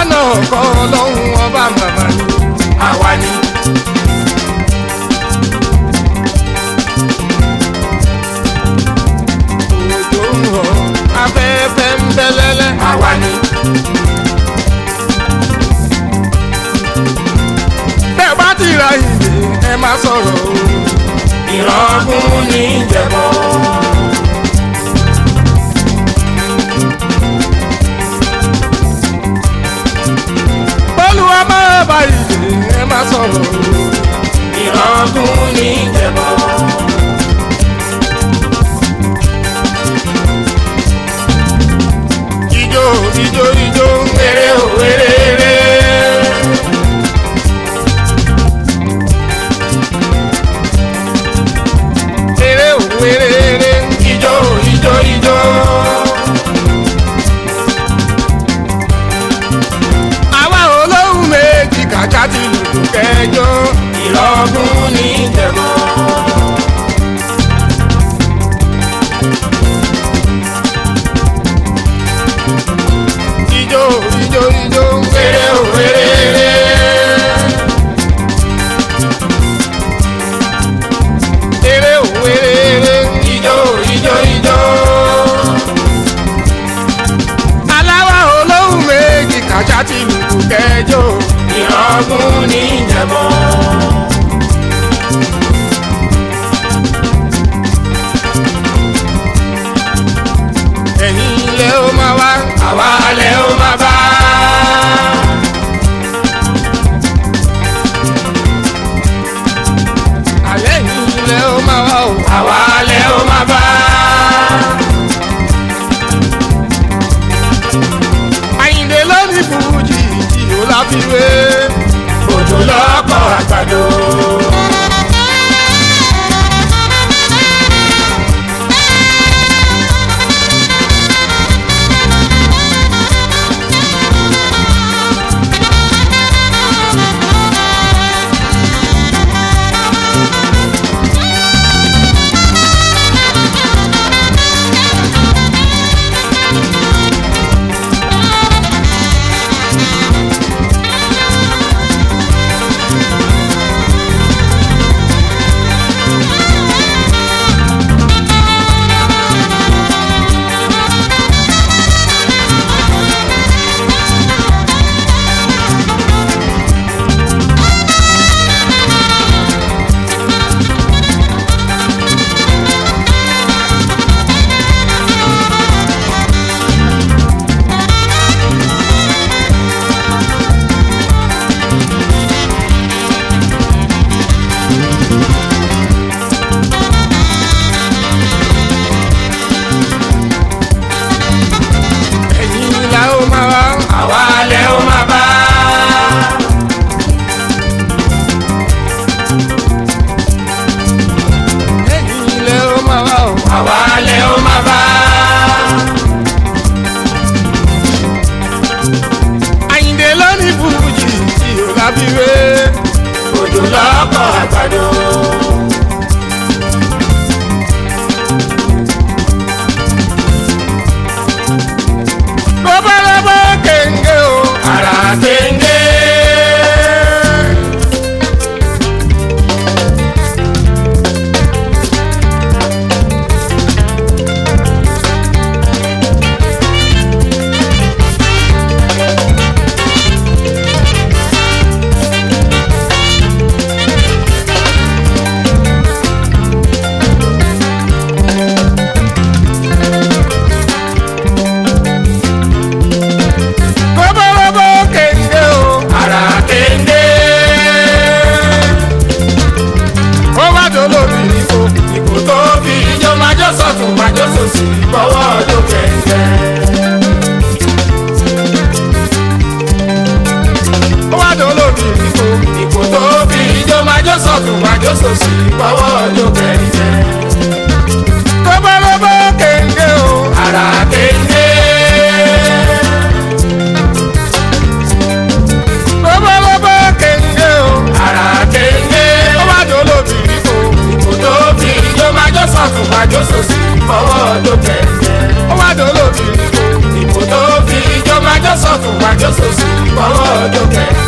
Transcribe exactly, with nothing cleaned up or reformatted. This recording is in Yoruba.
náà kọ́ ọlọ́run ọba màmá ni àwa ni. òjò ń rọ̀ afẹ́fẹ́ ń bẹ́lẹ́lẹ́ àwa ni. bẹ́ẹ̀ bá ti ra ìdè ẹ má sọ̀rọ̀ o. ìrọ̀gùn ní ìjẹ̀bọ̀. Olúwa máa bá ìdè ẹ má sọ̀rọ̀ o. ìrọ̀gùn ní ìjẹ̀bọ̀. ijó ijó ijó wéré o wéré wéré. wéré o wéré wéré. ijó ijó ijó. àwa olóhùn méjì kàkà ti lùkù kẹjọ. ìrọ̀gùn ní ìjẹ̀bọ̀. ijó ijó ijó wéré o wéré wéré. wéré o wéré wéré. ijó ijó ijó. aláwa olóhùn méjì kàṣà ti lùkù kẹjọ. ìrọ̀gùn ní ìjẹ̀bọ̀. ẹ̀yin ilé ó máa wá àwa lẹ ó máa bá. àlẹ́ yìí lẹ ó máa wá o àwa lẹ ó máa bá. Àyìndé ló ní fújì tí ó láfiwé. òjò lọ́kọ̀ àgbàdo. òjò lọ́kọ̀ àgbàdo. Rọ́bọ́rọ́bọ́ kẹ̀ǹgẹ́ o, àrà kẹ̀ǹgẹ́. Sọ́tún májọ́ sòsì bọ́wọ́ ọjọ́ kẹ̀kẹ́. Ó wá dán lórí ìdìbò ìbò tó fi ijó májọ́ sọ́tún májọ́ sòsì bọ́wọ́ ọjọ́ kẹ̀kẹ́. Rọ́bọ́rọ́bọ́ kẹ̀kẹ́ o, àrà kẹ̀kẹ́. Rọ́bọ́rọ́bọ́ kẹ̀kẹ́ o, àrà kẹ̀kẹ́. Ó wá dán lórí ìdìbò ìbò tó fi ijó májọ́ sọ́tún májọ́ sòsì fọwọ́ ọjọ́ kẹ̀kẹ́. Ó wá dán lórí ìbò tó fi ijó májọ́ sọ́tún májọ́ sòsì. lọ́jọ́ kẹta.